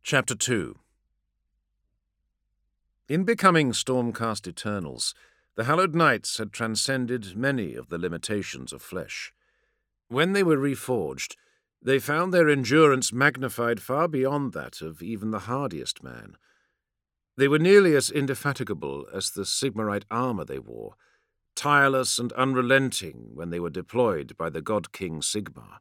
Chapter 2. In becoming Stormcast Eternals, the Hallowed Knights had transcended many of the limitations of flesh. When they were reforged, they found their endurance magnified far beyond that of even the hardiest man. They were nearly as indefatigable as the Sigmarite armor they wore, tireless and unrelenting when they were deployed by the God King Sigmar.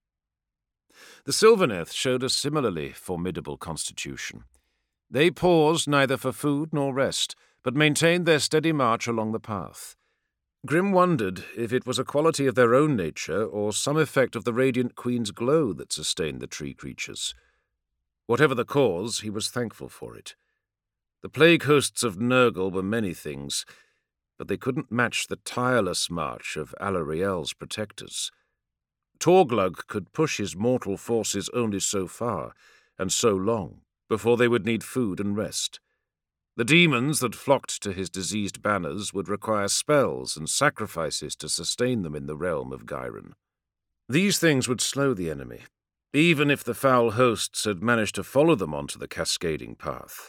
The Sylvaneth showed a similarly formidable constitution. They paused neither for food nor rest, but maintained their steady march along the path. Grim wondered if it was a quality of their own nature or some effect of the Radiant Queen's glow that sustained the tree creatures. Whatever the cause, he was thankful for it. The plague hosts of Nurgle were many things, but they couldn't match the tireless march of Alarielle's protectors. Torglug could push his mortal forces only so far, and so long, before they would need food and rest. The demons that flocked to his diseased banners would require spells and sacrifices to sustain them in the realm of Ghyron. These things would slow the enemy, even if the foul hosts had managed to follow them onto the Cascading Path.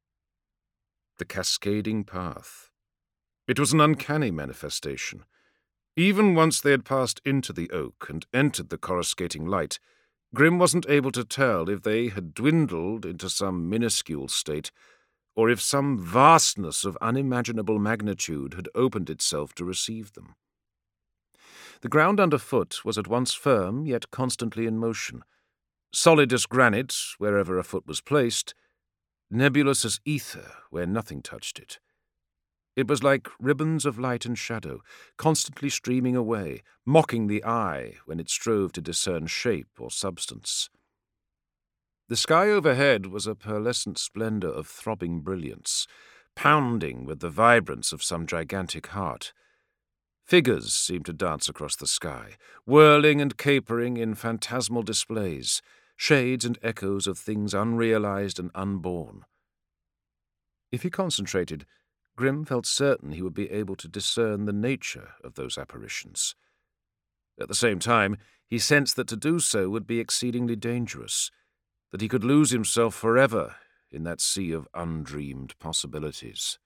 The Cascading Path. It was an uncanny manifestation. Even once they had passed into the oak and entered the coruscating light, Grim wasn't able to tell if they had dwindled into some minuscule state, or if some vastness of unimaginable magnitude had opened itself to receive them. The ground underfoot was at once firm, yet constantly in motion, solid as granite wherever a foot was placed, nebulous as ether where nothing touched it. It was like ribbons of light and shadow, constantly streaming away, mocking the eye when it strove to discern shape or substance. The sky overhead was a pearlescent splendor of throbbing brilliance, pounding with the vibrance of some gigantic heart. Figures seemed to dance across the sky, whirling and capering in phantasmal displays, shades and echoes of things unrealized and unborn. If he concentrated, Grim felt certain he would be able to discern the nature of those apparitions. At the same time, he sensed that to do so would be exceedingly dangerous, that he could lose himself forever in that sea of undreamed possibilities.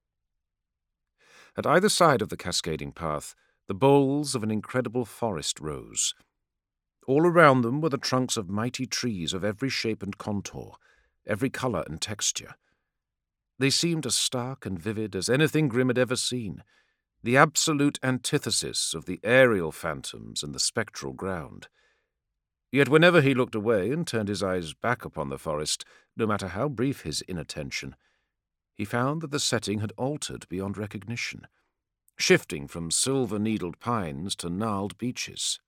At either side of the cascading path, the boles of an incredible forest rose. All around them were the trunks of mighty trees of every shape and contour, every color and texture. They seemed as stark and vivid as anything Grim had ever seen, the absolute antithesis of the aerial phantoms and the spectral ground. Yet whenever he looked away and turned his eyes back upon the forest, no matter how brief his inattention, he found that the setting had altered beyond recognition, shifting from silver-needled pines to gnarled beeches.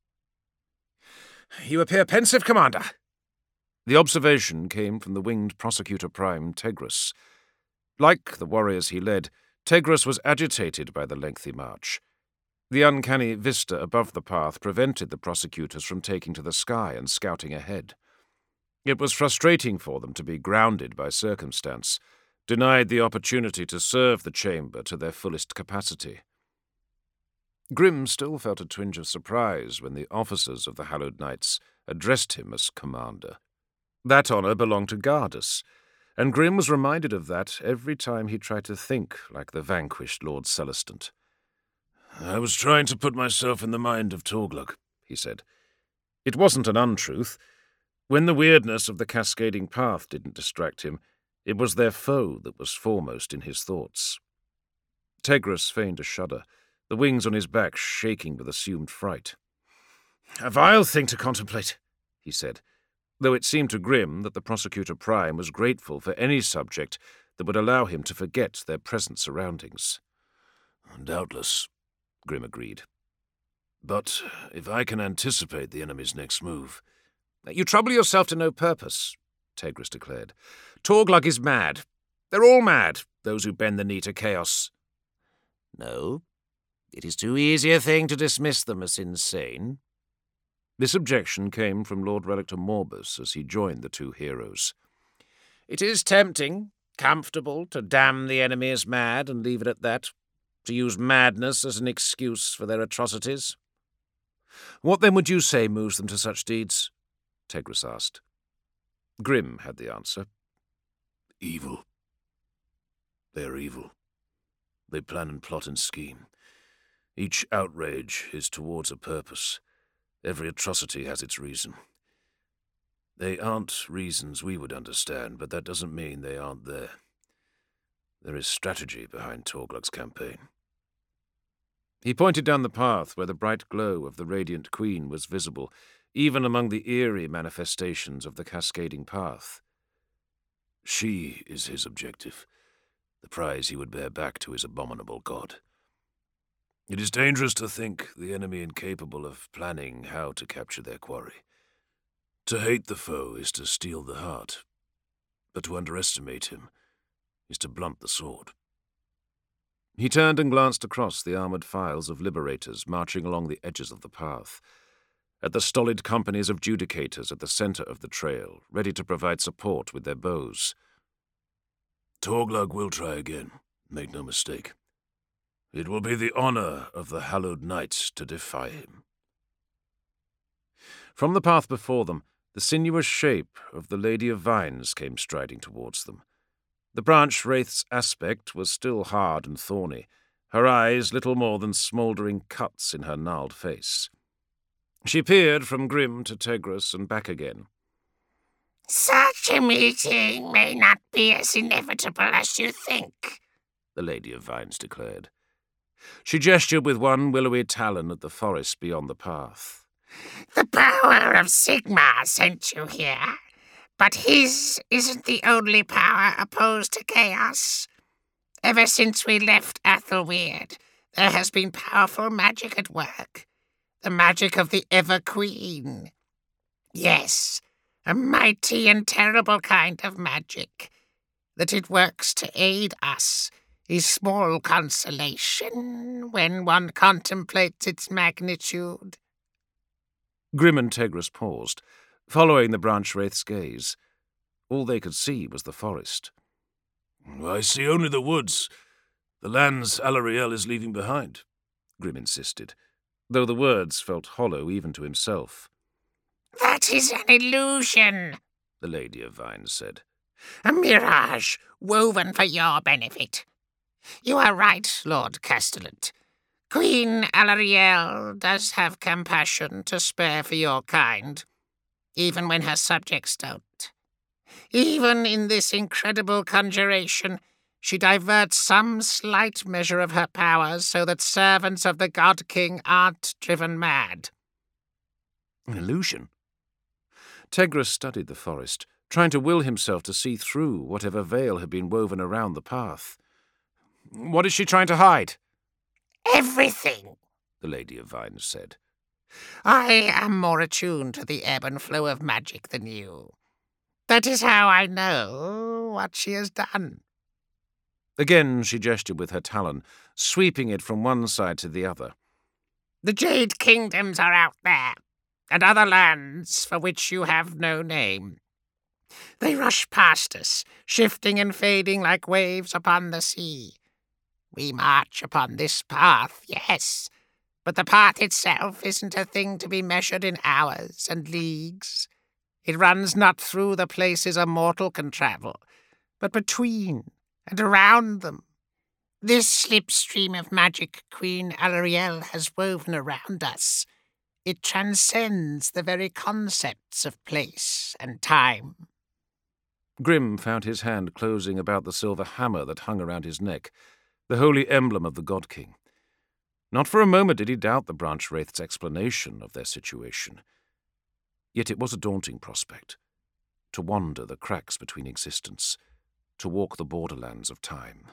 "You appear pensive, Commander." The observation came from the winged Prosecutor Prime, Tegris. Like the warriors he led, Tegris was agitated by the lengthy march. The uncanny vista above the path prevented the prosecutors from taking to the sky and scouting ahead. It was frustrating for them to be grounded by circumstance, denied the opportunity to serve the chamber to their fullest capacity. Grim still felt a twinge of surprise when the officers of the Hallowed Knights addressed him as Commander. That honor belonged to Gardus, and Grim was reminded of that every time he tried to think like the vanquished Lord Celestant. "I was trying to put myself in the mind of Torglug," he said. It wasn't an untruth. When the weirdness of the cascading path didn't distract him, it was their foe that was foremost in his thoughts. Tegris feigned a shudder, the wings on his back shaking with assumed fright. "A vile thing to contemplate," he said, though it seemed to Grim that the Prosecutor Prime was grateful for any subject that would allow him to forget their present surroundings. "Doubtless," Grim agreed. "But if I can anticipate the enemy's next move—" "You trouble yourself to no purpose," Tegris declared. "Torglug is mad. They're all mad, those who bend the knee to chaos." "No, it is too easy a thing to dismiss them as insane." This objection came from Lord Relictor Morbus as he joined the two heroes. "It is tempting, comfortable, to damn the enemy as mad and leave it at that, to use madness as an excuse for their atrocities." "What then would you say moves them to such deeds?" Tegris asked. Grim had the answer. Evil. They're evil. They plan and plot and scheme. Each outrage is towards a purpose. Every atrocity has its reason. They aren't reasons we would understand, but that doesn't mean they aren't there. There is strategy behind Torglug's campaign. He pointed down the path where the bright glow of the radiant queen was visible, even among the eerie manifestations of the cascading path. She is his objective, the prize he would bear back to his abominable god. It is dangerous to think the enemy incapable of planning how to capture their quarry. To hate the foe is to steal the heart, but to underestimate him is to blunt the sword. He turned and glanced across the armoured files of liberators marching along the edges of the path, at the stolid companies of judicators at the centre of the trail, ready to provide support with their bows. Torglug will try again, make no mistake. It will be the honour of the Hallowed Knights to defy him. From the path before them, the sinuous shape of the Lady of Vines came striding towards them. The branch wraith's aspect was still hard and thorny, her eyes little more than smouldering cuts in her gnarled face. She peered from Grim to Tegris and back again. Such a meeting may not be as inevitable as you think, the Lady of Vines declared. She gestured with one willowy talon at the forest beyond the path. The power of Sigmar sent you here, but his isn't the only power opposed to chaos. Ever since we left Athelweird, there has been powerful magic at work. The magic of the Ever-Queen. Yes, a mighty and terrible kind of magic. That it works to aid us is small consolation when one contemplates its magnitude. Grim and Tegris paused, following the branch wraith's gaze. All they could see was the forest. I see only the woods. The lands Alarielle is leaving behind, Grim insisted, though the words felt hollow even to himself. That is an illusion, the Lady of Vines said. A mirage woven for your benefit. You are right, Lord Castellant. Queen Alarielle does have compassion to spare for your kind, even when her subjects don't. Even in this incredible conjuration, she diverts some slight measure of her powers so that servants of the God King aren't driven mad. An illusion? Tegris studied the forest, trying to will himself to see through whatever veil had been woven around the path. What is she trying to hide? Everything, the Lady of Vines said. I am more attuned to the ebb and flow of magic than you. That is how I know what she has done. Again she gestured with her talon, sweeping it from one side to the other. The Jade Kingdoms are out there, and other lands for which you have no name. They rush past us, shifting and fading like waves upon the sea. We march upon this path, yes, but the path itself isn't a thing to be measured in hours and leagues. It runs not through the places a mortal can travel, but between and around them. This slipstream of magic Queen Alarielle has woven around us. It transcends the very concepts of place and time. Grim found his hand closing about the silver hammer that hung around his neck, the holy emblem of the God King. Not for a moment did he doubt the branch wraith's explanation of their situation. Yet it was a daunting prospect, to wander the cracks between existence, to walk the borderlands of time.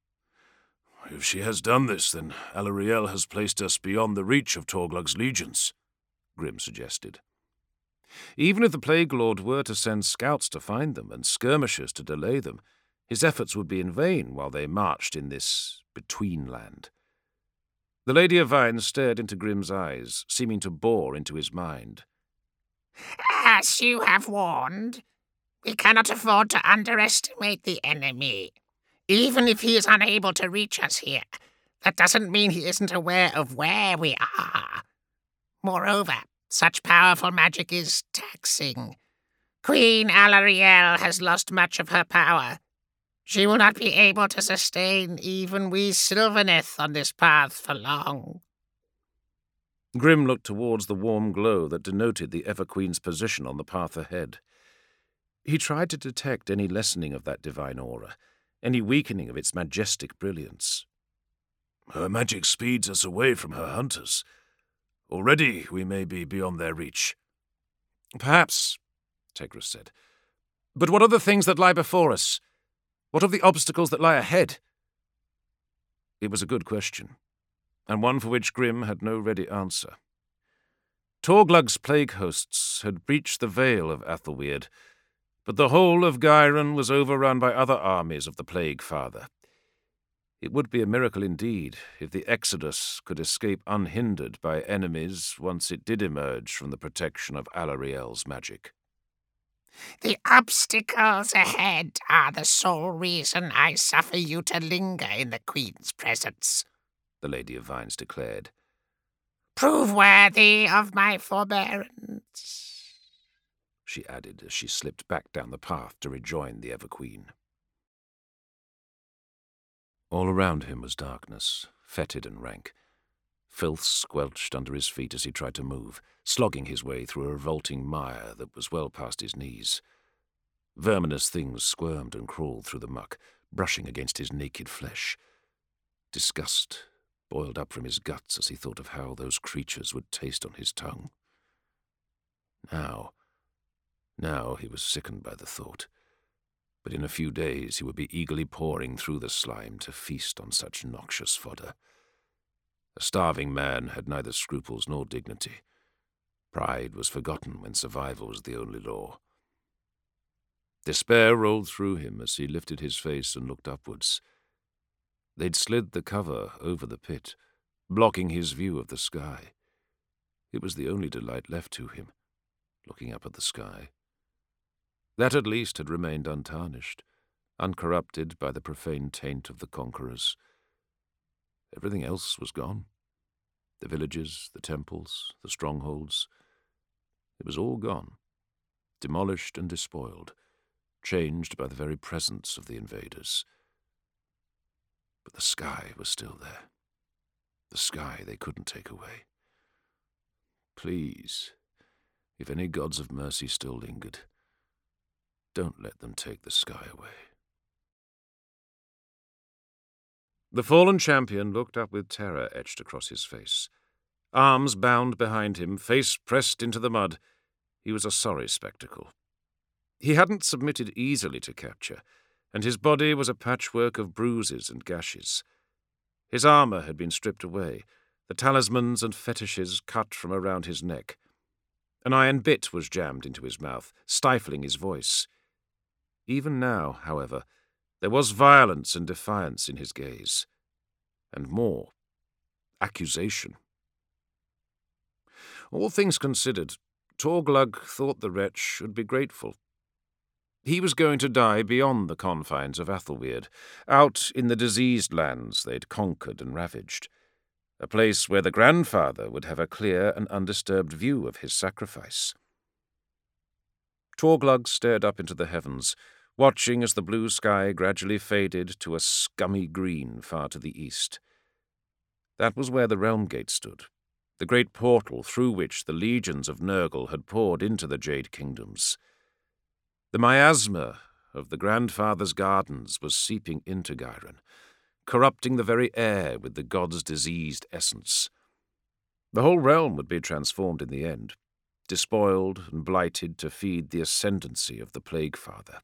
If she has done this, then Alarielle has placed us beyond the reach of Torglug's legions, Grim suggested. Even if the Plague Lord were to send scouts to find them and skirmishers to delay them, his efforts would be in vain while they marched in this between land. The Lady of Vines stared into Grim's eyes, seeming to bore into his mind. As you have warned, we cannot afford to underestimate the enemy. Even if he is unable to reach us here, that doesn't mean he isn't aware of where we are. Moreover, such powerful magic is taxing. Queen Alarielle has lost much of her power. She will not be able to sustain even wee Sylvaneth on this path for long." Grim looked towards the warm glow that denoted the Everqueen's position on the path ahead. He tried to detect any lessening of that divine aura, any weakening of its majestic brilliance. "Her magic speeds us away from her hunters. Already we may be beyond their reach." "Perhaps," Tegris said. "But what are the things that lie before us? What of the obstacles that lie ahead?" It was a good question, and one for which Grim had no ready answer. Torglug's plague hosts had breached the veil of Athelweird, but the whole of Gyron was overrun by other armies of the Plague Father. It would be a miracle indeed if the Exodus could escape unhindered by enemies once it did emerge from the protection of Alarielle's magic. "The obstacles ahead are the sole reason I suffer you to linger in the Queen's presence," the Lady of Vines declared. "Prove worthy of my forbearance," she added as she slipped back down the path to rejoin the Everqueen. All around him was darkness, fetid and rank. Filth squelched under his feet as he tried to move, slogging his way through a revolting mire that was well past his knees. Verminous things squirmed and crawled through the muck, brushing against his naked flesh. Disgust boiled up from his guts as he thought of how those creatures would taste on his tongue. Now he was sickened by the thought. But in a few days he would be eagerly pouring through the slime to feast on such noxious fodder. A starving man had neither scruples nor dignity. Pride was forgotten when survival was the only law. Despair rolled through him as he lifted his face and looked upwards. They'd slid the cover over the pit, blocking his view of the sky. It was the only delight left to him, looking up at the sky. That at least had remained untarnished, uncorrupted by the profane taint of the conquerors. Everything else was gone. The villages, the temples, the strongholds. It was all gone, demolished and despoiled, changed by the very presence of the invaders. But the sky was still there. The sky they couldn't take away. Please, if any gods of mercy still lingered, don't let them take the sky away. The fallen champion looked up with terror etched across his face. Arms bound behind him, face pressed into the mud, he was a sorry spectacle. He hadn't submitted easily to capture, and his body was a patchwork of bruises and gashes. His armor had been stripped away, the talismans and fetishes cut from around his neck. An iron bit was jammed into his mouth, stifling his voice. Even now, however, there was violence and defiance in his gaze. And more, accusation. All things considered, Torglug thought the wretch should be grateful. He was going to die beyond the confines of Athelweird, out in the diseased lands they'd conquered and ravaged, a place where the grandfather would have a clear and undisturbed view of his sacrifice. Torglug stared up into the heavens, watching as the blue sky gradually faded to a scummy green far to the east. That was where the Realm Gate stood, the great portal through which the legions of Nurgle had poured into the Jade Kingdoms. The miasma of the Grandfather's gardens was seeping into Gyron, corrupting the very air with the god's diseased essence. The whole realm would be transformed in the end, despoiled and blighted to feed the ascendancy of the Plague Father.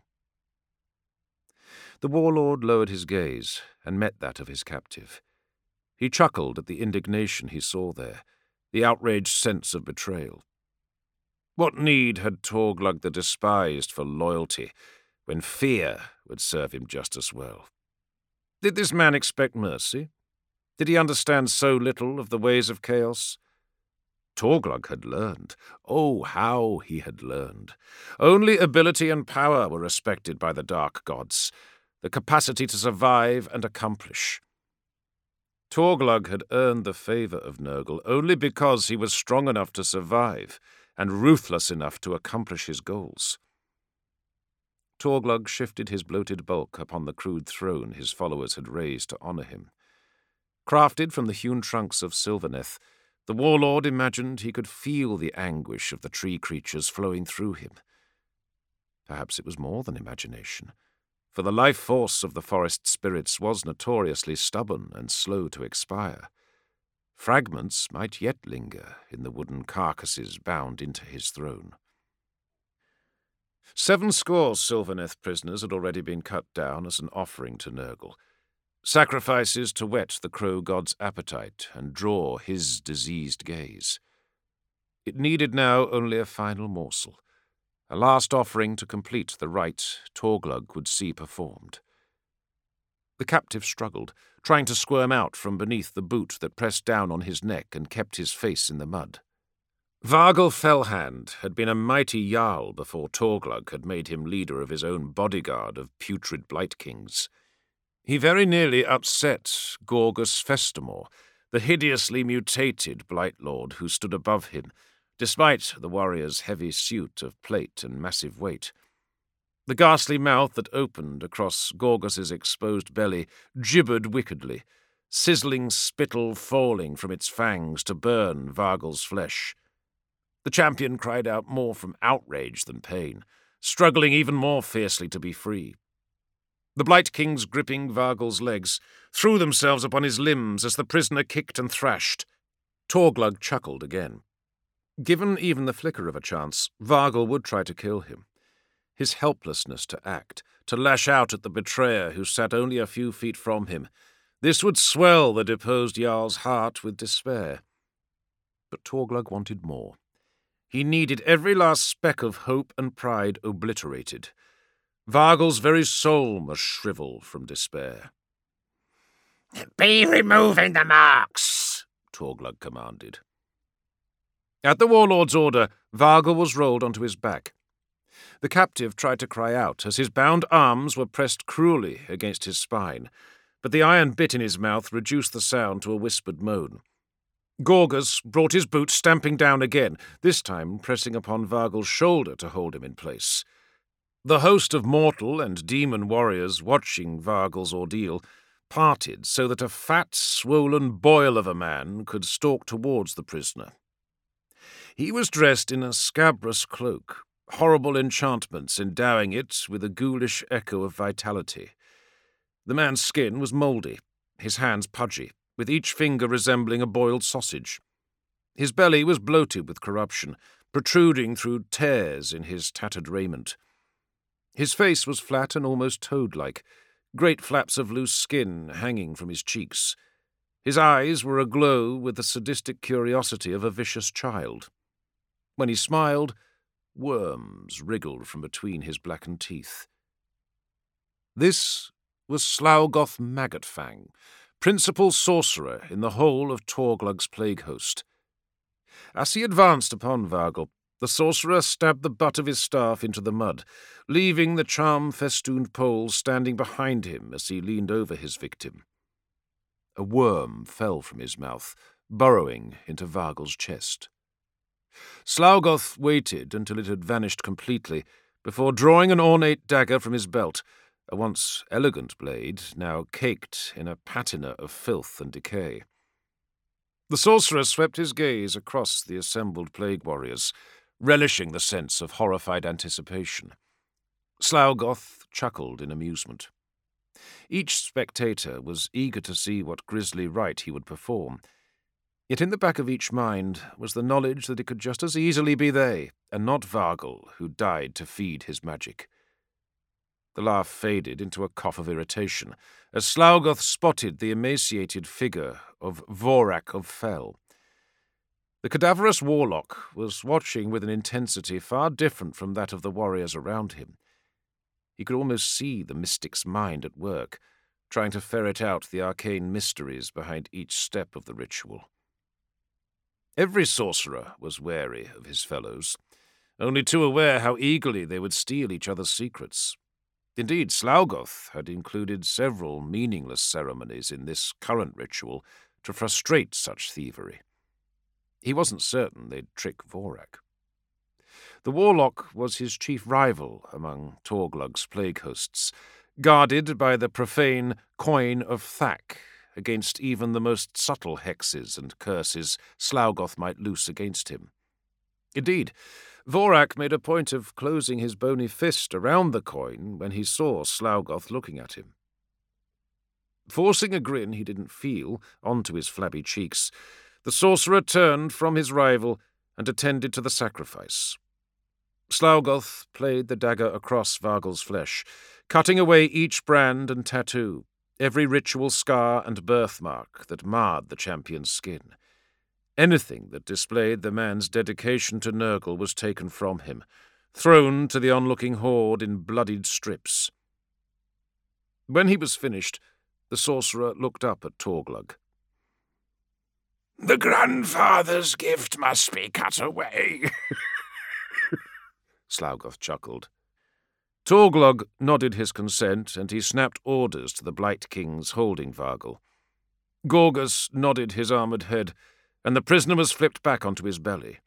The warlord lowered his gaze and met that of his captive. He chuckled at the indignation he saw there, the outraged sense of betrayal. What need had Torglug the Despised for loyalty, when fear would serve him just as well? Did this man expect mercy? Did he understand so little of the ways of chaos? Torglug had learned. Oh, how he had learned. Only ability and power were respected by the dark gods, the capacity to survive and accomplish. Torglug had earned the favor of Nurgle only because he was strong enough to survive and ruthless enough to accomplish his goals. Torglug shifted his bloated bulk upon the crude throne his followers had raised to honour him. Crafted from the hewn trunks of Sylvaneth, the warlord imagined he could feel the anguish of the tree creatures flowing through him. Perhaps it was more than imagination, for the life force of the forest spirits was notoriously stubborn and slow to expire. Fragments might yet linger in the wooden carcasses bound into his throne. 70 Sylvaneth prisoners had already been cut down as an offering to Nurgle, sacrifices to whet the crow god's appetite and draw his diseased gaze. It needed now only a final morsel, a last offering to complete the rite Torglug would see performed. The captive struggled, trying to squirm out from beneath the boot that pressed down on his neck and kept his face in the mud. Vargel Fellhand had been a mighty jarl before Torglug had made him leader of his own bodyguard of putrid Blight Kings. He very nearly upset Gorgus Festamore, the hideously mutated Blight Lord who stood above him, despite the warrior's heavy suit of plate and massive weight. The ghastly mouth that opened across Gorgus's exposed belly gibbered wickedly, sizzling spittle falling from its fangs to burn Vargel's flesh. The champion cried out more from outrage than pain, struggling even more fiercely to be free. The Blight Kings, gripping Vargel's legs, threw themselves upon his limbs as the prisoner kicked and thrashed. Torglug chuckled again. Given even the flicker of a chance, Vargel would try to kill him. His helplessness to act, to lash out at the betrayer who sat only a few feet from him, this would swell the deposed Jarl's heart with despair. But Torglug wanted more. He needed every last speck of hope and pride obliterated. Vargel's very soul must shrivel from despair. "Be removing the marks," Torglug commanded. At the warlord's order, Vargel was rolled onto his back. The captive tried to cry out as his bound arms were pressed cruelly against his spine, but the iron bit in his mouth reduced the sound to a whispered moan. Gorgus brought his boot stamping down again, this time pressing upon Vargel's shoulder to hold him in place. The host of mortal and demon warriors watching Vargel's ordeal parted so that a fat, swollen boil of a man could stalk towards the prisoner. He was dressed in a scabrous cloak, horrible enchantments endowing it with a ghoulish echo of vitality. The man's skin was mouldy, his hands pudgy, with each finger resembling a boiled sausage. His belly was bloated with corruption, protruding through tears in his tattered raiment. His face was flat and almost toad-like, great flaps of loose skin hanging from his cheeks. His eyes were aglow with the sadistic curiosity of a vicious child. When he smiled, worms wriggled from between his blackened teeth. This was Slaugoth Maggotfang, principal sorcerer in the whole of Torglug's plague host. As he advanced upon Vargel, the sorcerer stabbed the butt of his staff into the mud, leaving the charm-festooned pole standing behind him as he leaned over his victim. A worm fell from his mouth, burrowing into Vargel's chest. Slaugoth waited until it had vanished completely, before drawing an ornate dagger from his belt, a once elegant blade, now caked in a patina of filth and decay. The sorcerer swept his gaze across the assembled plague warriors, relishing the sense of horrified anticipation. Slaugoth chuckled in amusement. Each spectator was eager to see what grisly rite he would perform, yet in the back of each mind was the knowledge that it could just as easily be they, and not Vargel, who died to feed his magic. The laugh faded into a cough of irritation, as Slaugoth spotted the emaciated figure of Vorak of Fell. The cadaverous warlock was watching with an intensity far different from that of the warriors around him. He could almost see the mystic's mind at work, trying to ferret out the arcane mysteries behind each step of the ritual. Every sorcerer was wary of his fellows, only too aware how eagerly they would steal each other's secrets. Indeed, Slaugoth had included several meaningless ceremonies in this current ritual to frustrate such thievery. He wasn't certain they'd trick Vorak. The warlock was his chief rival among Torglug's plague hosts, guarded by the profane coin of Thak against even the most subtle hexes and curses Slaugoth might loose against him. Indeed, Vorak made a point of closing his bony fist around the coin when he saw Slaugoth looking at him. Forcing a grin he didn't feel onto his flabby cheeks, the sorcerer turned from his rival and attended to the sacrifice. Slaugoth played the dagger across Vargel's flesh, cutting away each brand and tattoo, every ritual scar and birthmark that marred the champion's skin. Anything that displayed the man's dedication to Nurgle was taken from him, thrown to the onlooking horde in bloodied strips. When he was finished, the sorcerer looked up at Torglug. "The grandfather's gift must be cut away," Slaugoth chuckled. Torglug nodded his consent, and he snapped orders to the Blight Kings holding Vargel. Gorgus nodded his armoured head, and the prisoner was flipped back onto his belly.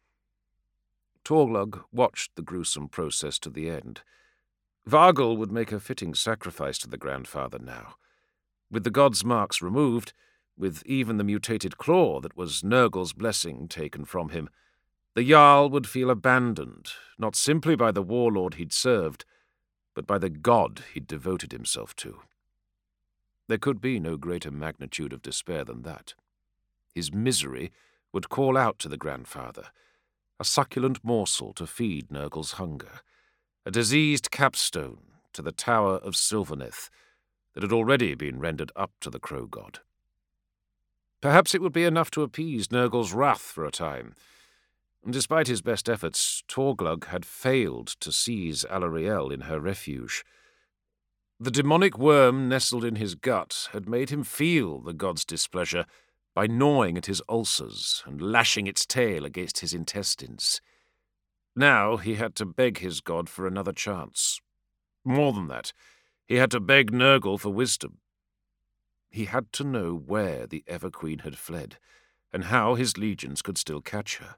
Torglug watched the gruesome process to the end. Vargel would make a fitting sacrifice to the grandfather now. With the god's marks removed, with even the mutated claw that was Nurgle's blessing taken from him, the Jarl would feel abandoned, not simply by the warlord he'd served, but by the god he'd devoted himself to. There could be no greater magnitude of despair than that. His misery would call out to the grandfather, a succulent morsel to feed Nurgle's hunger, a diseased capstone to the Tower of Sylvaneth that had already been rendered up to the Crow God. Perhaps it would be enough to appease Nurgle's wrath for a time. Despite his best efforts, Torglug had failed to seize Alarielle in her refuge. The demonic worm nestled in his gut had made him feel the god's displeasure by gnawing at his ulcers and lashing its tail against his intestines. Now he had to beg his god for another chance. More than that, he had to beg Nurgle for wisdom. He had to know where the Everqueen had fled, and how his legions could still catch her.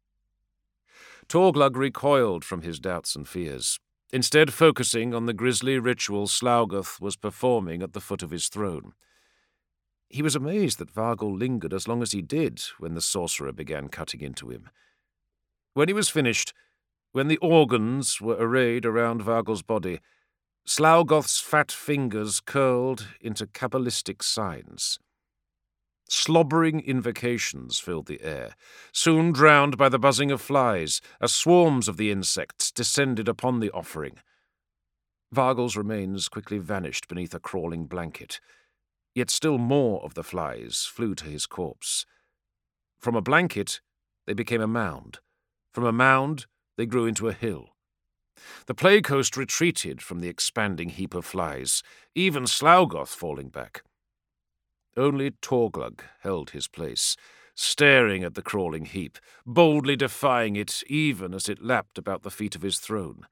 Torglug recoiled from his doubts and fears, instead focusing on the grisly ritual Slaugoth was performing at the foot of his throne. He was amazed that Vargel lingered as long as he did when the sorcerer began cutting into him. When he was finished, when the organs were arrayed around Vargel's body, Slaugoth's fat fingers curled into Kabbalistic signs. Slobbering invocations filled the air, soon drowned by the buzzing of flies, as swarms of the insects descended upon the offering. Vargel's remains quickly vanished beneath a crawling blanket, yet still more of the flies flew to his corpse. From a blanket, they became a mound. From a mound, they grew into a hill. The plague host retreated from the expanding heap of flies, even Slaugoth falling back. Only Torglug held his place, staring at the crawling heap, boldly defying it even as it lapped about the feet of his throne.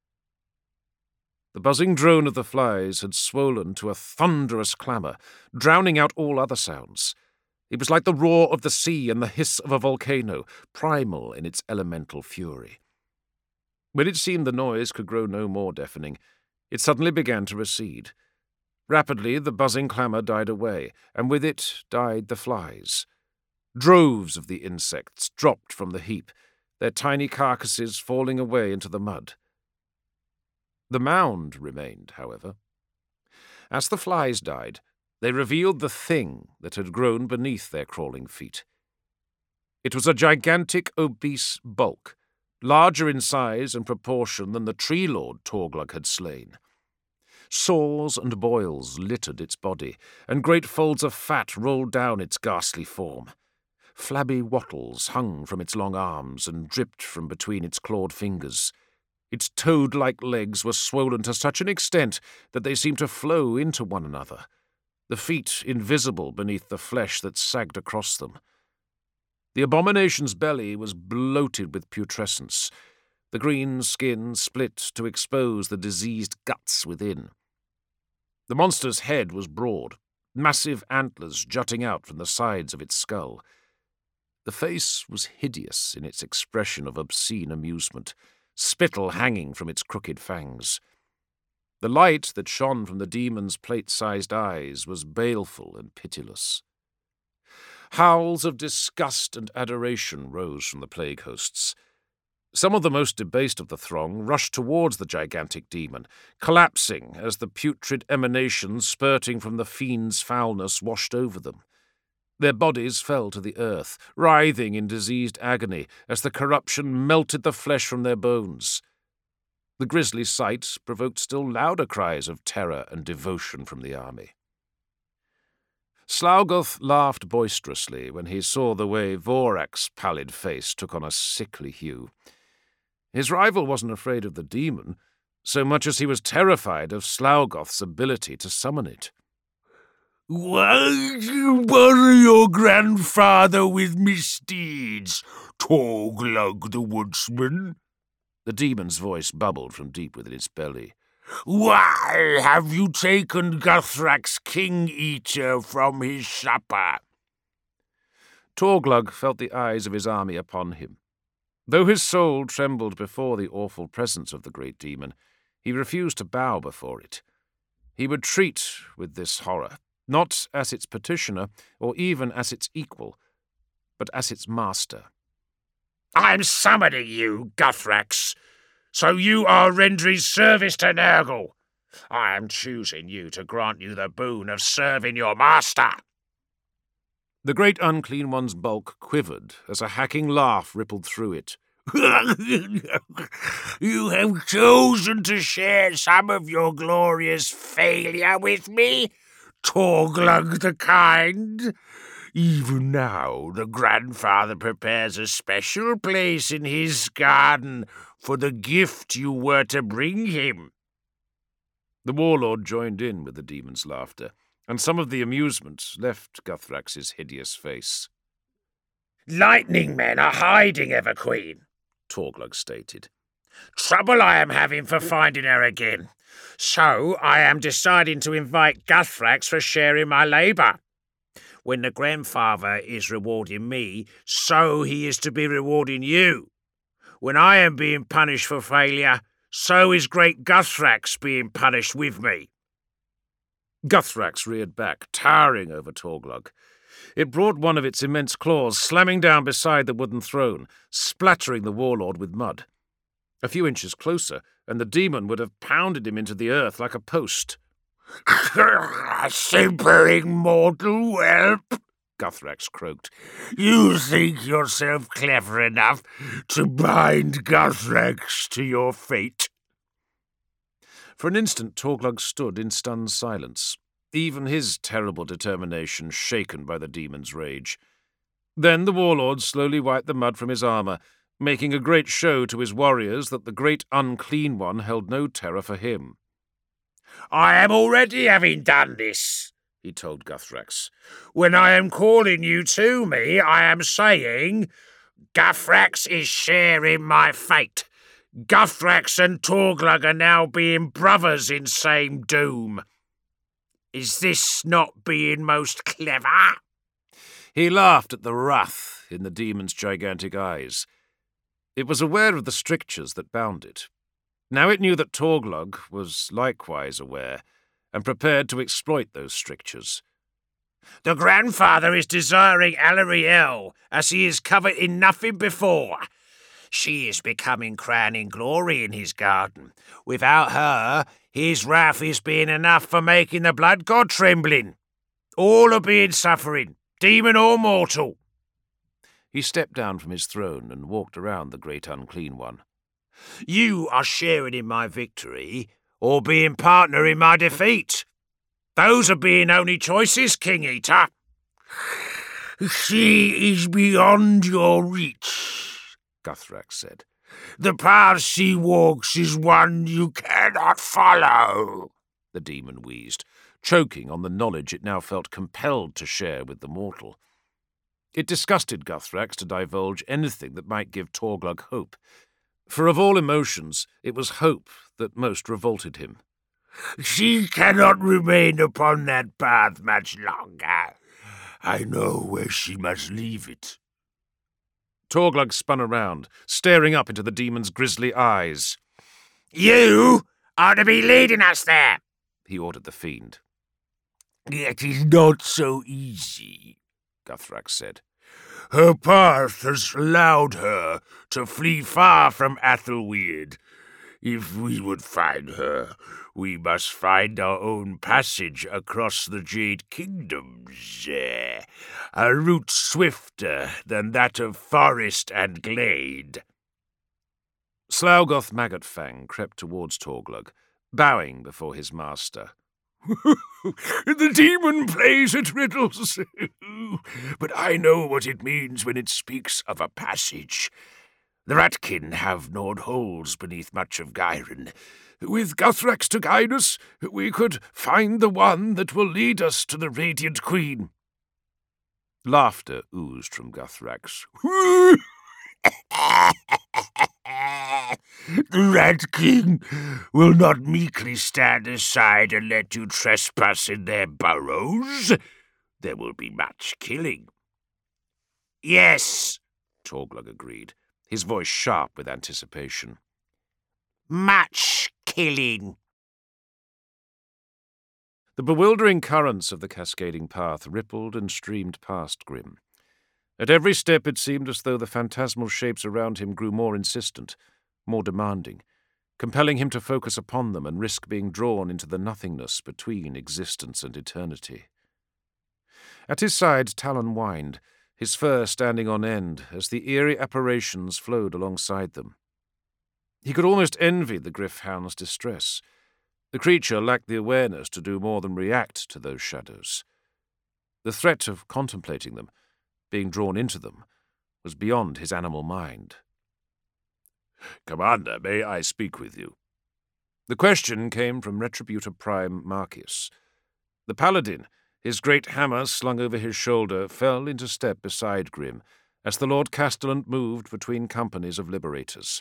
The buzzing drone of the flies had swollen to a thunderous clamour, drowning out all other sounds. It was like the roar of the sea and the hiss of a volcano, primal in its elemental fury. When it seemed the noise could grow no more deafening, it suddenly began to recede. Rapidly, the buzzing clamour died away, and with it died the flies. Droves of the insects dropped from the heap, their tiny carcasses falling away into the mud. The mound remained, however. As the flies died, they revealed the thing that had grown beneath their crawling feet. It was a gigantic, obese bulk, larger in size and proportion than the tree lord Torglug had slain. Sores and boils littered its body, and great folds of fat rolled down its ghastly form. Flabby wattles hung from its long arms and dripped from between its clawed fingers. Its toad-like legs were swollen to such an extent that they seemed to flow into one another, the feet invisible beneath the flesh that sagged across them. The abomination's belly was bloated with putrescence. The green skin split to expose the diseased guts within. The monster's head was broad, massive antlers jutting out from the sides of its skull. The face was hideous in its expression of obscene amusement, spittle hanging from its crooked fangs. The light that shone from the demon's plate-sized eyes was baleful and pitiless. Howls of disgust and adoration rose from the plague hosts. Some of the most debased of the throng rushed towards the gigantic demon, collapsing as the putrid emanations spurting from the fiend's foulness washed over them. Their bodies fell to the earth, writhing in diseased agony as the corruption melted the flesh from their bones. The grisly sight provoked still louder cries of terror and devotion from the army. Slaugoth laughed boisterously when he saw the way Vorak's pallid face took on a sickly hue. His rival wasn't afraid of the demon, so much as he was terrified of Slaugoth's ability to summon it. "Why did you bother your grandfather with misdeeds, Torglug the woodsman?" The demon's voice bubbled from deep within its belly. "Why have you taken Guthrak's King-Eater from his supper?" Torglug felt the eyes of his army upon him. Though his soul trembled before the awful presence of the great demon, he refused to bow before it. He would treat with this horror, not as its petitioner or even as its equal, but as its master. "I'm summoning you, Guthrax, so you are rendering service to Nurgle. I am choosing you to grant you the boon of serving your master." The great unclean one's bulk quivered as a hacking laugh rippled through it. "You have chosen to share some of your glorious failure with me, Torglug the Kind. Even now, the grandfather prepares a special place in his garden for the gift you were to bring him." The warlord joined in with the demon's laughter, and some of the amusement left Guthrax's hideous face. "Lightning men are hiding Everqueen," Torglug stated. "Trouble I am having for finding her again. So I am deciding to invite Guthrax for sharing my labour. When the grandfather is rewarding me, so he is to be rewarding you. When I am being punished for failure, so is great Guthrax being punished with me." Guthrax reared back, towering over Torglug. It brought one of its immense claws slamming down beside the wooden throne, splattering the warlord with mud. A few inches closer, and the demon would have pounded him into the earth like a post. "Simpering mortal whelp," Guthrax croaked. "You think yourself clever enough to bind Guthrax to your fate." For an instant Torglug stood in stunned silence, even his terrible determination shaken by the demon's rage. Then the warlord slowly wiped the mud from his armour, making a great show to his warriors that the great unclean one held no terror for him. "I am already having done this," he told Guthrax. "When I am calling you to me, I am saying, Guthrax is sharing my fate. Guthrax and Torglug are now being brothers in same doom. Is this not being most clever?" He laughed at the wrath in the demon's gigantic eyes. It was aware of the strictures that bound it. Now it knew that Torglug was likewise aware, and prepared to exploit those strictures. "The grandfather is desiring Alarielle, as he is covered in nothing before. She is becoming crowning glory in his garden. Without her, his wrath is being enough for making the blood god trembling. All are being suffering, demon or mortal." He stepped down from his throne and walked around the great unclean one. "You are sharing in my victory, or being partner in my defeat. Those are being only choices, King-Eater." "She is beyond your reach," Guthrax said. "The path she walks is one you cannot follow." The demon wheezed, choking on the knowledge it now felt compelled to share with the mortal. It disgusted Guthrax to divulge anything that might give Torglug hope, for of all emotions it was hope that most revolted him. "She cannot remain upon that path much longer. I know where she must leave it." Torglug spun around, staring up into the demon's grisly eyes. "You are to be leading us there," he ordered the fiend. "It is not so easy," Guthrax said. "Her path has allowed her to flee far from Athelweird. If we would find her, we must find our own passage across the Jade Kingdoms, a route swifter than that of forest and glade." Slaugoth Maggotfang crept towards Torglug, bowing before his master. "The demon plays at riddles, but I know what it means when it speaks of a passage. The Ratkin have gnawed holes beneath much of Gyron. With Guthrax to guide us, we could find the one that will lead us to the Radiant Queen." Laughter oozed from Guthrax. "The Rat King will not meekly stand aside and let you trespass in their burrows. There will be much killing." "Yes," Torglug agreed, his voice sharp with anticipation. "Much killing." The bewildering currents of the cascading path rippled and streamed past Grim. At every step it seemed as though the phantasmal shapes around him grew more insistent, more demanding, compelling him to focus upon them and risk being drawn into the nothingness between existence and eternity. At his side Talon whined, his fur standing on end as the eerie apparitions flowed alongside them. He could almost envy the Gryph-hound's distress. The creature lacked the awareness to do more than react to those shadows. The threat of contemplating them, being drawn into them, was beyond his animal mind. "Commander, may I speak with you?" The question came from Retributor Prime Marcius. The paladin, his great hammer slung over his shoulder, fell into step beside Grim as the Lord Castellan moved between companies of liberators.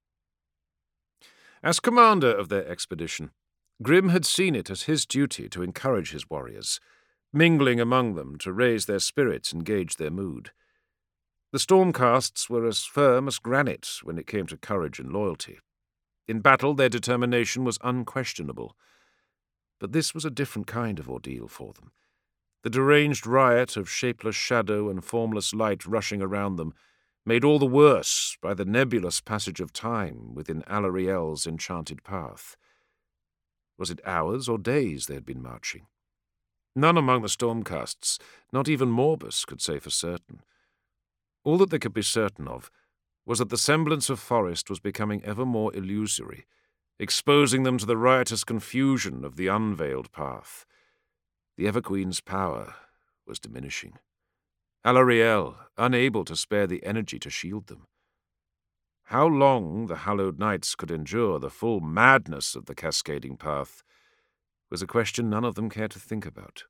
As commander of their expedition, Grim had seen it as his duty to encourage his warriors, mingling among them to raise their spirits and gauge their mood. The Stormcasts were as firm as granite when it came to courage and loyalty. In battle their determination was unquestionable. But this was a different kind of ordeal for them. The deranged riot of shapeless shadow and formless light rushing around them made all the worse by the nebulous passage of time within Alarielle's enchanted path. Was it hours or days they had been marching? None among the Stormcasts, not even Morbus, could say for certain. All that they could be certain of was that the semblance of forest was becoming ever more illusory, exposing them to the riotous confusion of the unveiled path. The Everqueen's power was diminishing. Alarielle, unable to spare the energy to shield them. How long the Hallowed Knights could endure the full madness of the cascading path was a question none of them cared to think about.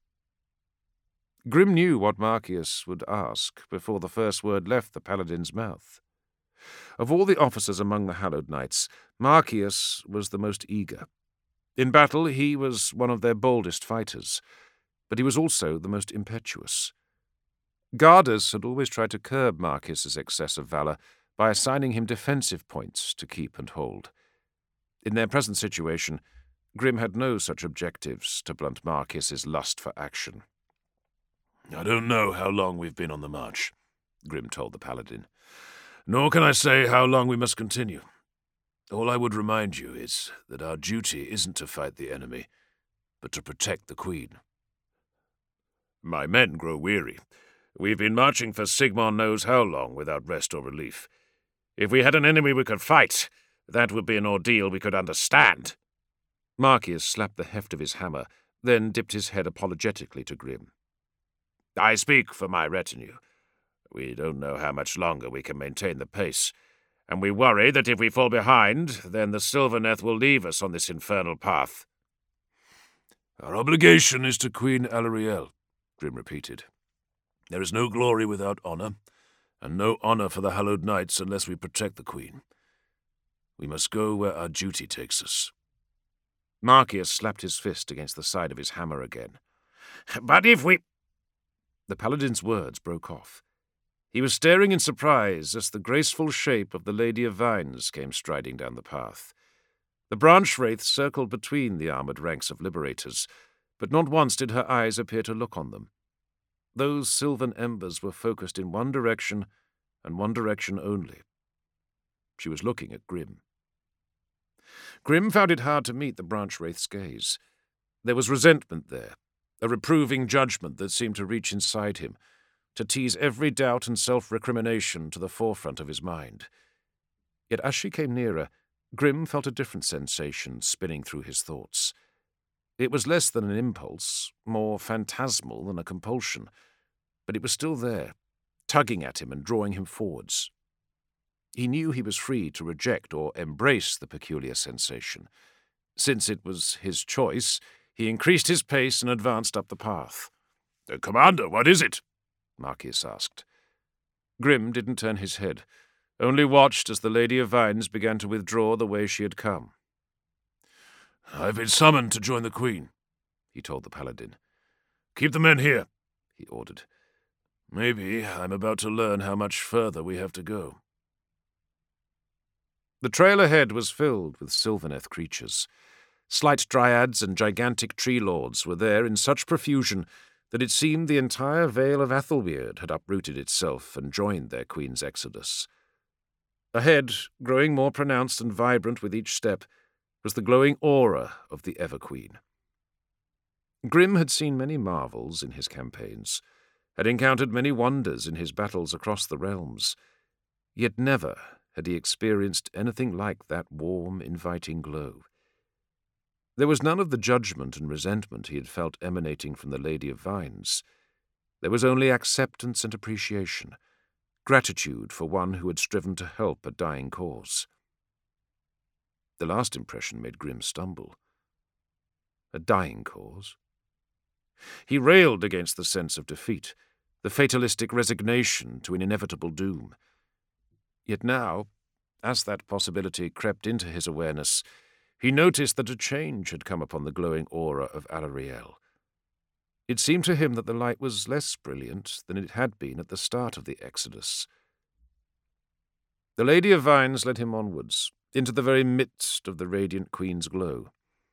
Grim knew what Marcius would ask before the first word left the paladin's mouth. Of all the officers among the Hallowed Knights, Marcius was the most eager. In battle he was one of their boldest fighters, but he was also the most impetuous. Gardas had always tried to curb Marcius's excess of valor by assigning him defensive points to keep and hold. In their present situation, Grim had no such objectives to blunt Marcius's lust for action. "I don't know how long we've been on the march," Grim told the paladin. "Nor can I say how long we must continue. All I would remind you is that our duty isn't to fight the enemy, but to protect the Queen." "My men grow weary. We've been marching for Sigmar knows how long without rest or relief. If we had an enemy we could fight, that would be an ordeal we could understand." Marcius slapped the heft of his hammer, then dipped his head apologetically to Grim. "I speak for my retinue. We don't know how much longer we can maintain the pace, and we worry that if we fall behind, then the Sylvaneth will leave us on this infernal path." "Our obligation is to Queen Alarielle," Grim repeated. "There is no glory without honor, and no honor for the Hallowed Knights unless we protect the Queen. We must go where our duty takes us." Marcius slapped his fist against the side of his hammer again. "But if we—" The paladin's words broke off. He was staring in surprise as the graceful shape of the Lady of Vines came striding down the path. The branch wraith circled between the armoured ranks of liberators, but not once did her eyes appear to look on them. Those sylvan embers were focused in one direction, and one direction only. She was looking at Grim. Grim found it hard to meet the branch wraith's gaze. There was resentment there, a reproving judgment that seemed to reach inside him, to tease every doubt and self-recrimination to the forefront of his mind. Yet as she came nearer, Grim felt a different sensation spinning through his thoughts. It was less than an impulse, more phantasmal than a compulsion, but it was still there, tugging at him and drawing him forwards. He knew he was free to reject or embrace the peculiar sensation. Since it was his choice, he increased his pace and advanced up the path. Commander, what is it? Marcius asked. Grim didn't turn his head, only watched as the Lady of Vines began to withdraw the way she had come. I've been summoned to join the Queen, he told the paladin. Keep the men here, he ordered. Maybe I'm about to learn how much further we have to go. The trail ahead was filled with Sylvaneth creatures. Slight dryads and gigantic tree lords were there in such profusion that it seemed the entire Vale of Athelweird had uprooted itself and joined their queen's exodus. Ahead, growing more pronounced and vibrant with each step, was the glowing aura of the Ever-Queen. Grim had seen many marvels in his campaigns, had encountered many wonders in his battles across the realms, yet never had he experienced anything like that warm, inviting glow. There was none of the judgment and resentment he had felt emanating from the Lady of Vines. There was only acceptance and appreciation, gratitude for one who had striven to help a dying cause. The last impression made Grim stumble. A dying cause? He railed against the sense of defeat, the fatalistic resignation to an inevitable doom. Yet now, as that possibility crept into his awareness, he noticed that a change had come upon the glowing aura of Alarielle. It seemed to him that the light was less brilliant than it had been at the start of the Exodus. The Lady of Vines led him onwards, into the very midst of the radiant Queen's glow.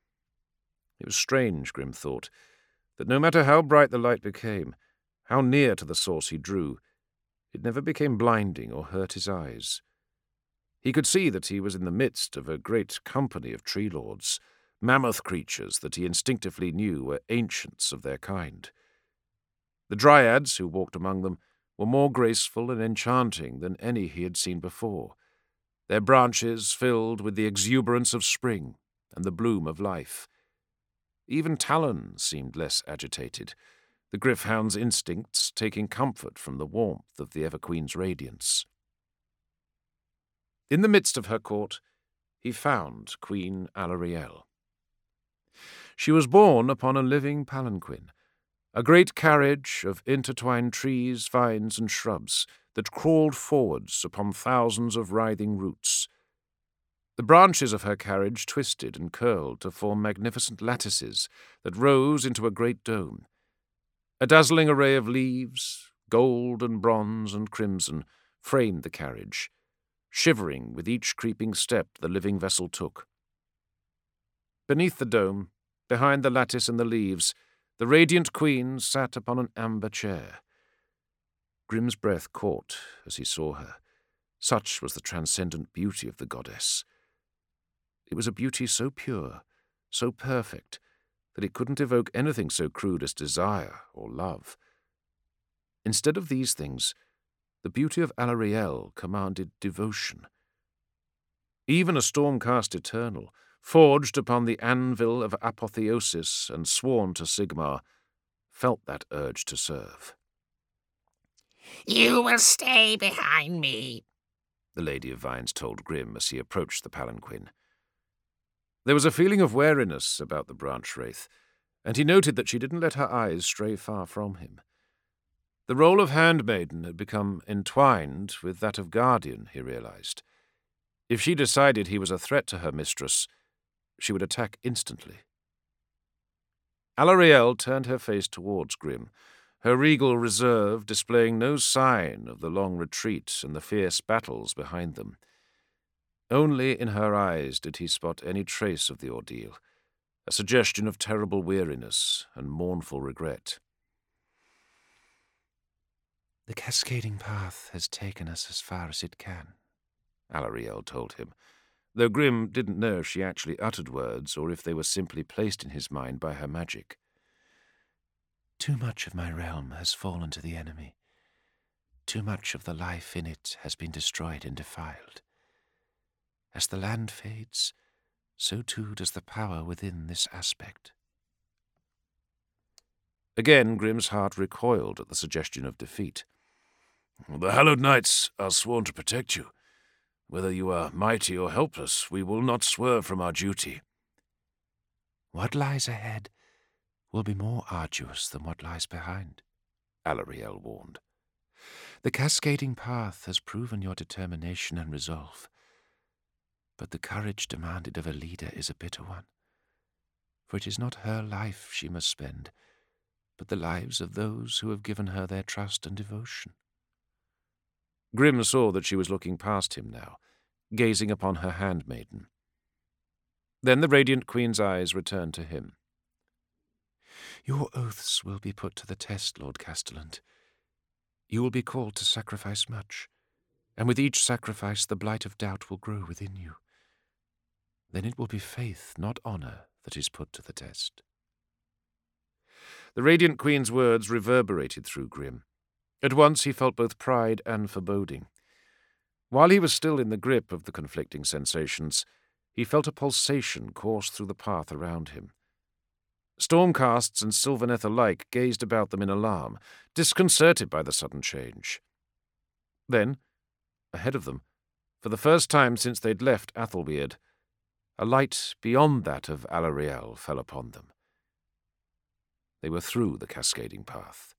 It was strange, Grim thought, that no matter how bright the light became, how near to the source he drew, it never became blinding or hurt his eyes. He could see that he was in the midst of a great company of tree lords, mammoth creatures that he instinctively knew were ancients of their kind. The dryads who walked among them were more graceful and enchanting than any he had seen before, their branches filled with the exuberance of spring and the bloom of life. Even Talon seemed less agitated, the Gryph-hound's instincts taking comfort from the warmth of the Ever-Queen's radiance. In the midst of her court, he found Queen Alarielle. She was borne upon a living palanquin, a great carriage of intertwined trees, vines, and shrubs that crawled forwards upon thousands of writhing roots. The branches of her carriage twisted and curled to form magnificent lattices that rose into a great dome. A dazzling array of leaves, gold and bronze and crimson, framed the carriage, shivering with each creeping step the living vessel took. Beneath the dome, behind the lattice and the leaves, the radiant queen sat upon an amber chair. Grim's breath caught as he saw her. Such was the transcendent beauty of the goddess. It was a beauty so pure, so perfect, that it couldn't evoke anything so crude as desire or love. Instead of these things, the beauty of Alarielle commanded devotion. Even a storm-cast eternal, forged upon the anvil of apotheosis and sworn to Sigmar, felt that urge to serve. "You will stay behind me," the Lady of Vines told Grim as he approached the palanquin. There was a feeling of wariness about the branch wraith, and he noted that she didn't let her eyes stray far from him. The role of handmaiden had become entwined with that of guardian, he realized. If she decided he was a threat to her mistress, she would attack instantly. Alarielle turned her face towards Grim, her regal reserve displaying no sign of the long retreat and the fierce battles behind them. Only in her eyes did he spot any trace of the ordeal, a suggestion of terrible weariness and mournful regret. "The cascading path has taken us as far as it can," Alarielle told him, though Grim didn't know if she actually uttered words or if they were simply placed in his mind by her magic. "Too much of my realm has fallen to the enemy. Too much of the life in it has been destroyed and defiled. As the land fades, so too does the power within this aspect." Again Grim's heart recoiled at the suggestion of defeat. "The Hallowed Knights are sworn to protect you. Whether you are mighty or helpless, we will not swerve from our duty." "What lies ahead will be more arduous than what lies behind," Alarielle warned. "The cascading path has proven your determination and resolve, but the courage demanded of a leader is a bitter one, for it is not her life she must spend, but the lives of those who have given her their trust and devotion." Grim saw that she was looking past him now, gazing upon her handmaiden. Then the Radiant Queen's eyes returned to him. "Your oaths will be put to the test, Lord Castellan. You will be called to sacrifice much, and with each sacrifice the blight of doubt will grow within you. Then it will be faith, not honor, that is put to the test." The Radiant Queen's words reverberated through Grim. At once he felt both pride and foreboding. While he was still in the grip of the conflicting sensations, he felt a pulsation course through the path around him. Stormcasts and Sylvaneth alike gazed about them in alarm, disconcerted by the sudden change. Then, ahead of them, for the first time since they'd left Athelweird, a light beyond that of Alarielle fell upon them. They were through the cascading path.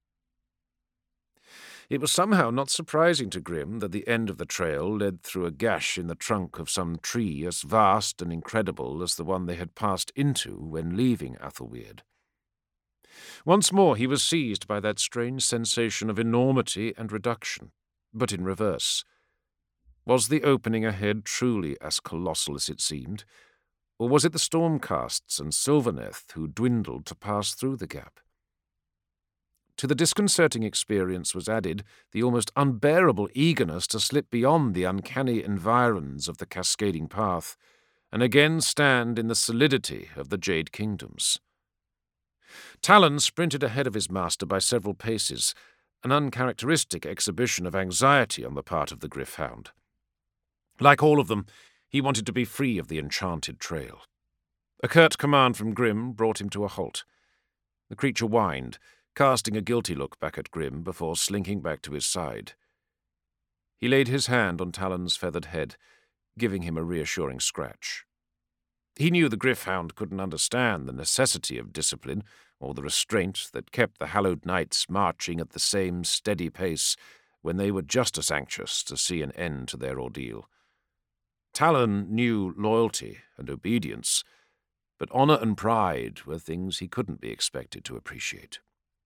It was somehow not surprising to Grim that the end of the trail led through a gash in the trunk of some tree as vast and incredible as the one they had passed into when leaving Athelweird. Once more he was seized by that strange sensation of enormity and reduction, but in reverse. Was the opening ahead truly as colossal as it seemed, or was it the Stormcasts and Sylvaneth who dwindled to pass through the gap? To the disconcerting experience was added the almost unbearable eagerness to slip beyond the uncanny environs of the cascading path and again stand in the solidity of the Jade Kingdoms. Talon sprinted ahead of his master by several paces, an uncharacteristic exhibition of anxiety on the part of the Gryph-hound. Like all of them, he wanted to be free of the enchanted trail. A curt command from Grim brought him to a halt. The creature whined, casting a guilty look back at Grim before slinking back to his side. He laid his hand on Talon's feathered head, giving him a reassuring scratch. He knew the Gryph-hound couldn't understand the necessity of discipline or the restraint that kept the Hallowed Knights marching at the same steady pace when they were just as anxious to see an end to their ordeal. Talon knew loyalty and obedience, but honor and pride were things he couldn't be expected to appreciate.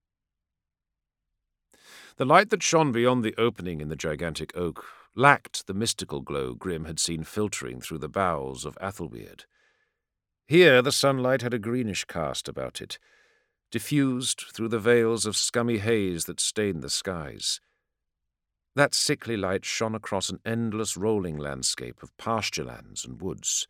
The light that shone beyond the opening in the gigantic oak lacked the mystical glow Grim had seen filtering through the boughs of Athelweird. Here the sunlight had a greenish cast about it, diffused through the veils of scummy haze that stained the skies. That sickly light shone across an endless rolling landscape of pasturelands and woods.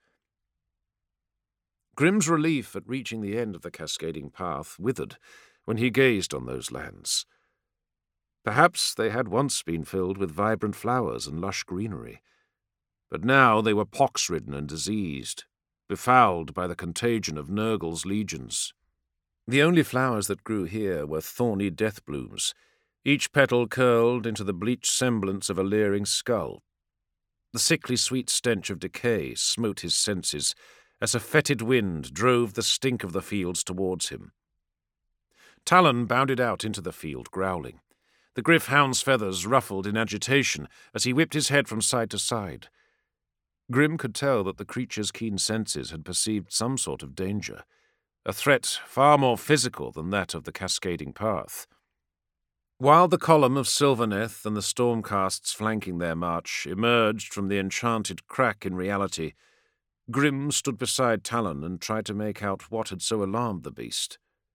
Grim's relief at reaching the end of the cascading path withered when he gazed on those lands. Perhaps they had once been filled with vibrant flowers and lush greenery, but now they were pox-ridden and diseased, befouled by the contagion of Nurgle's legions. The only flowers that grew here were thorny death blooms, each petal curled into the bleached semblance of a leering skull. The sickly sweet stench of decay smote his senses as a fetid wind drove the stink of the fields towards him. Talon bounded out into the field, growling. The Gryph-hound's feathers ruffled in agitation as he whipped his head from side to side. Grim could tell that the creature's keen senses had perceived some sort of danger, a threat far more physical than that of the cascading path. While the column of Sylvaneth and the stormcasts flanking their march emerged from the enchanted crack in reality, Grim stood beside Talon and tried to make out what had so alarmed the beast.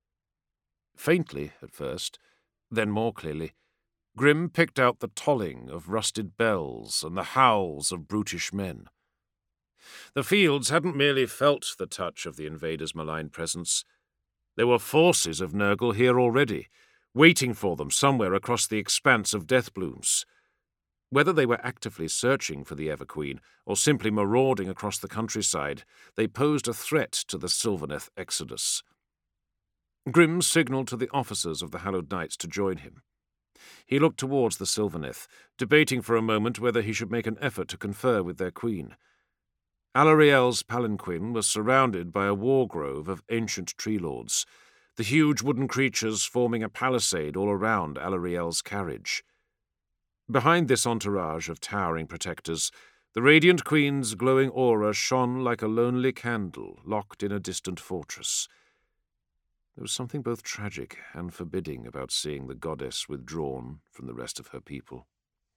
Faintly at first, then more clearly, Grim picked out the tolling of rusted bells and the howls of brutish men. The fields hadn't merely felt the touch of the invaders' malign presence. There were forces of Nurgle here already, waiting for them somewhere across the expanse of Deathblooms. Whether they were actively searching for the Everqueen or simply marauding across the countryside, they posed a threat to the Sylvaneth exodus. Grim signalled to the officers of the Hallowed Knights to join him. He looked towards the Sylvaneth, debating for a moment whether he should make an effort to confer with their queen. Alarielle's palanquin was surrounded by a war grove of ancient tree lords, the huge wooden creatures forming a palisade all around Alarielle's carriage. Behind this entourage of towering protectors, the radiant queen's glowing aura shone like a lonely candle locked in a distant fortress. There was something both tragic and forbidding about seeing the goddess withdrawn from the rest of her people.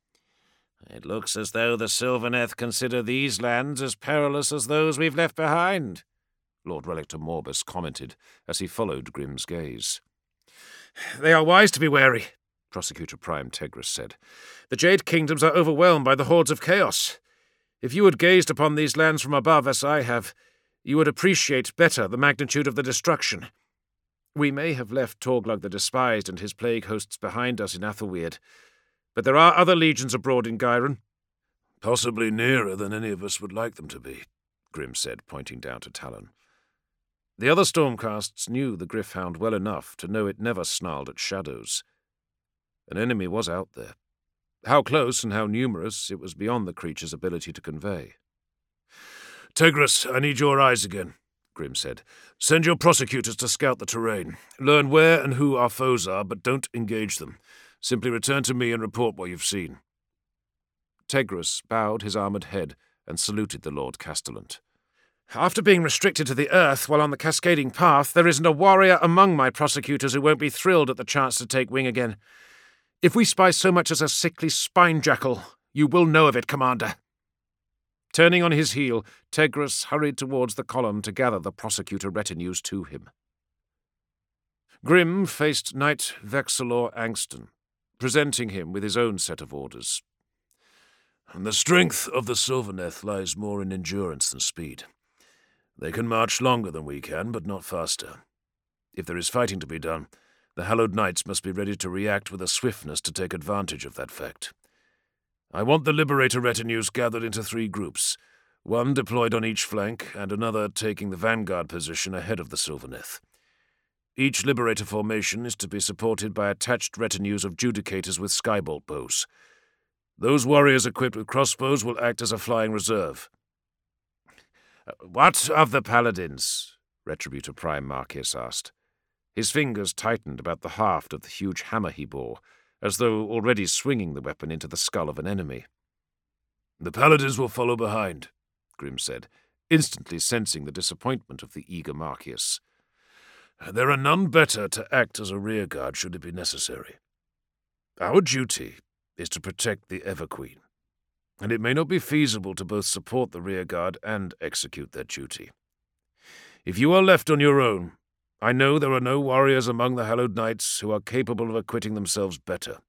It looks as though the Sylvaneth consider these lands as perilous as those we've left behind, Lord Relictor Morbus commented as he followed Grim's gaze. They are wise to be wary, Prosecutor Prime Tegris said. The Jade Kingdoms are overwhelmed by the hordes of chaos. If you had gazed upon these lands from above, as I have, you would appreciate better the magnitude of the destruction. We may have left Torglug the Despised and his plague hosts behind us in Athelweird, but there are other legions abroad in Ghyron. Possibly nearer than any of us would like them to be, Grim said, pointing down to Talon. The other Stormcasts knew the Gryph-hound well enough to know it never snarled at shadows. An enemy was out there. How close and how numerous, it was beyond the creature's ability to convey. Tegris, I need your eyes again, Grim said. Send your prosecutors to scout the terrain. Learn where and who our foes are, but don't engage them. Simply return to me and report what you've seen. Tegris bowed his armoured head and saluted the Lord Castellant. After being restricted to the earth while on the cascading path, there isn't a warrior among my prosecutors who won't be thrilled at the chance to take wing again. If we spy so much as a sickly spine jackal, you will know of it, Commander. Turning on his heel, Tegris hurried towards the column to gather the prosecutor retinues to him. Grim faced Knight Vexilor Angston, presenting him with his own set of orders. The strength of the Sylvaneth lies more in endurance than speed. They can march longer than we can, but not faster. If there is fighting to be done, the Hallowed Knights must be ready to react with a swiftness to take advantage of that fact. I want the Liberator retinues gathered into 3 groups, one deployed on each flank and another taking the vanguard position ahead of the Sylvaneth. Each Liberator formation is to be supported by attached retinues of Judicators with skybolt bows. Those warriors equipped with crossbows will act as a flying reserve. What of the Paladins? Retributor Prime Marquis asked. His fingers tightened about the haft of the huge hammer he bore, as though already swinging the weapon into the skull of an enemy. The Paladins will follow behind, Grim said, instantly sensing the disappointment of the eager Marquis. There are none better to act as a rearguard should it be necessary. Our duty is to protect the Everqueen, and it may not be feasible to both support the rearguard and execute their duty. If you are left on your own, I know there are no warriors among the Hallowed Knights who are capable of acquitting themselves better.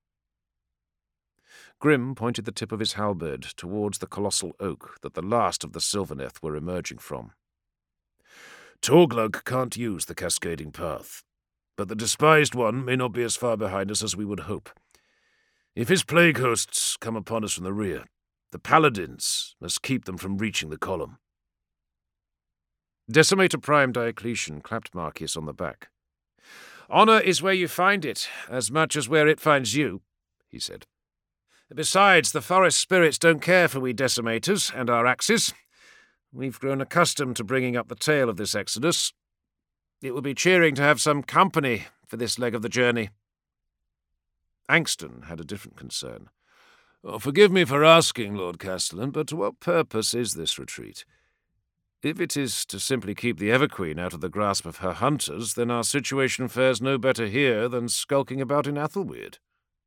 Grim pointed the tip of his halberd towards the colossal oak that the last of the Sylvaneth were emerging from. Torglug can't use the cascading path, but the Despised One may not be as far behind us as we would hope. If his plague hosts come upon us from the rear, the Paladins must keep them from reaching the column. Decimator Prime Diocletian clapped Marquis on the back. "Honour is where you find it, as much as where it finds you," he said. "Besides, the forest spirits don't care for we decimators and our axes. We've grown accustomed to bringing up the tail of this exodus. It will be cheering to have some company for this leg of the journey." Angston had a different concern. Forgive me for asking, Lord Castellan, but to what purpose is this retreat? If it is to simply keep the Everqueen out of the grasp of her hunters, then our situation fares no better here than skulking about in Athelweird.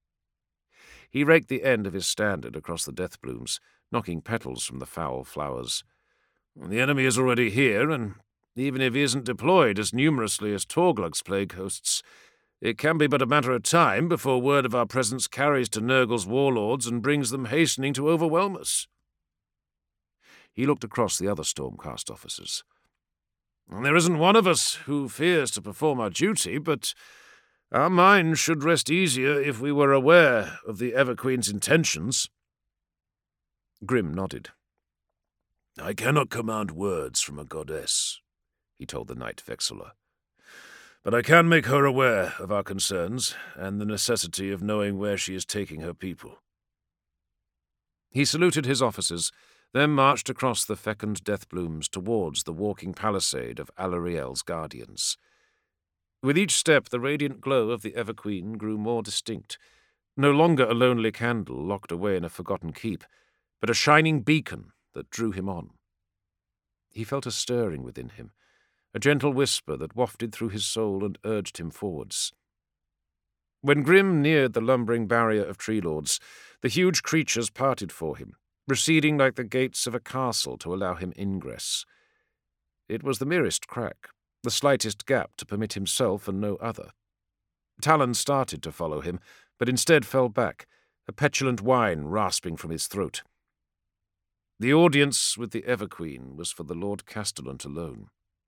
He raked the end of his standard across the death blooms, knocking petals from the foul flowers. "The enemy is already here, and even if he isn't deployed as numerously as Torglug's plague hosts, it can be but a matter of time before word of our presence carries to Nurgle's warlords and brings them hastening to overwhelm us." He looked across the other Stormcast officers. "There isn't one of us who fears to perform our duty, but our minds should rest easier if we were aware of the Everqueen's intentions." Grim nodded. "I cannot command words from a goddess," he told the Knight Vexilla. "But I can make her aware of our concerns and the necessity of knowing where she is taking her people." He saluted his officers, then marched across the fecund death blooms towards the walking palisade of Alarielle's guardians. With each step, the radiant glow of the Everqueen grew more distinct, no longer a lonely candle locked away in a forgotten keep, but a shining beacon that drew him on. He felt a stirring within him, a gentle whisper that wafted through his soul and urged him forwards. When Grim neared the lumbering barrier of Tree Lords, the huge creatures parted for him, receding like the gates of a castle to allow him ingress. It was the merest crack, the slightest gap to permit himself and no other. Talon started to follow him, but instead fell back, a petulant whine rasping from his throat. The audience with the Everqueen was for the Lord Castellant alone.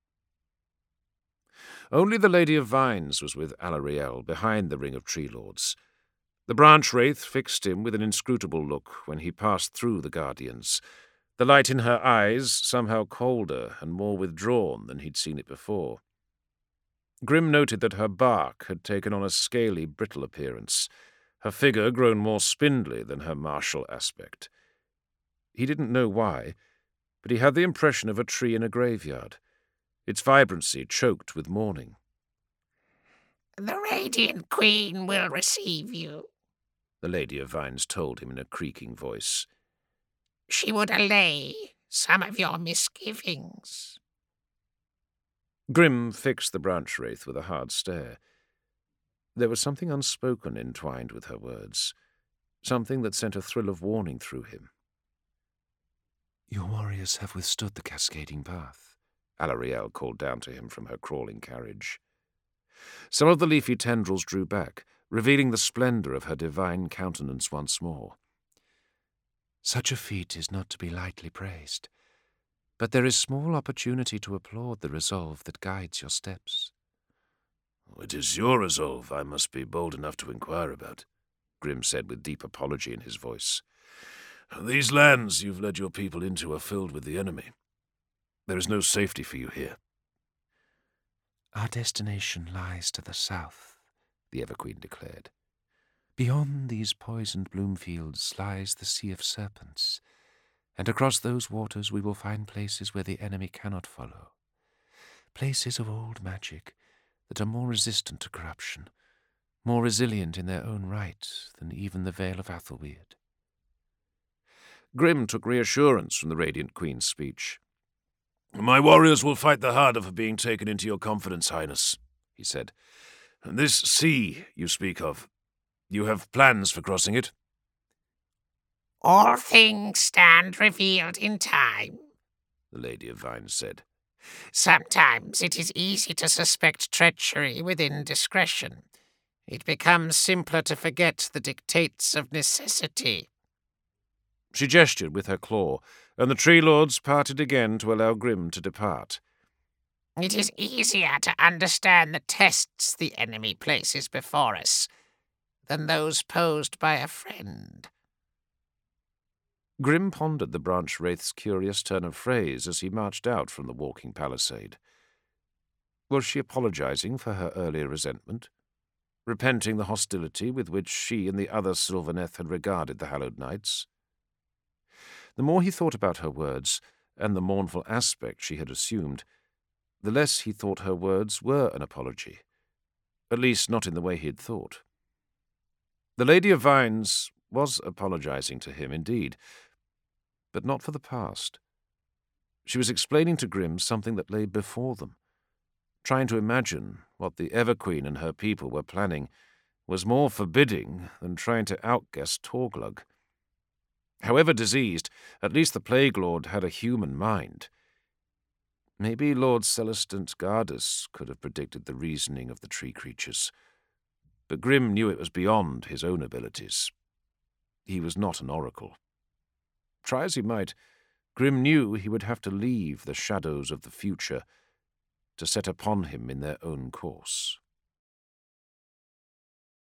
Only the Lady of Vines was with Alarielle behind the ring of Tree Lords. The branch wraith fixed him with an inscrutable look when he passed through the guardians, the light in her eyes somehow colder and more withdrawn than he'd seen it before. Grim noted that her bark had taken on a scaly, brittle appearance, her figure grown more spindly than her martial aspect. He didn't know why, but he had the impression of a tree in a graveyard, its vibrancy choked with mourning. "The Radiant Queen will receive you," the Lady of Vines told him in a creaking voice. "She would allay some of your misgivings." Grim fixed the branch wraith with a hard stare. There was something unspoken entwined with her words, something that sent a thrill of warning through him. "Your warriors have withstood the cascading path," Alarielle called down to him from her crawling carriage. Some of the leafy tendrils drew back, revealing the splendor of her divine countenance once more. "Such a feat is not to be lightly praised, but there is small opportunity to applaud the resolve that guides your steps." "It is your resolve I must be bold enough to inquire about," Grim said with deep apology in his voice. "These lands you've led your people into are filled with the enemy. There is no safety for you here." "Our destination lies to the south," the Everqueen declared. "Beyond these poisoned bloomfields lies the Sea of Serpents, and across those waters we will find places where the enemy cannot follow. Places of old magic that are more resistant to corruption, more resilient in their own right than even the Vale of Athelweird." Grim took reassurance from the Radiant Queen's speech. "My warriors will fight the harder for being taken into your confidence, Highness," he said. "This sea you speak of, you have plans for crossing it?" "All things stand revealed in time," the Lady of Vines said. "Sometimes it is easy to suspect treachery within discretion. It becomes simpler to forget the dictates of necessity." She gestured with her claw, and the Tree Lords parted again to allow Grim to depart. "It is easier to understand the tests the enemy places before us than those posed by a friend." Grim pondered the branch wraith's curious turn of phrase as he marched out from the walking palisade. Was she apologizing for her earlier resentment? Repenting the hostility with which she and the other Sylvaneth had regarded the Hallowed Knights? The more he thought about her words, and the mournful aspect she had assumed, the less he thought her words were an apology, at least not in the way he had thought. The Lady of Vines was apologizing to him, indeed, but not for the past. She was explaining to Grim something that lay before them, trying to imagine what the Everqueen and her people were planning was more forbidding than trying to outguess Torglug. However diseased, at least the Plague Lord had a human mind. Maybe Lord Celestant Gardus could have predicted the reasoning of the tree creatures, but Grim knew it was beyond his own abilities. He was not an oracle. Try as he might, Grim knew he would have to leave the shadows of the future to set upon him in their own course.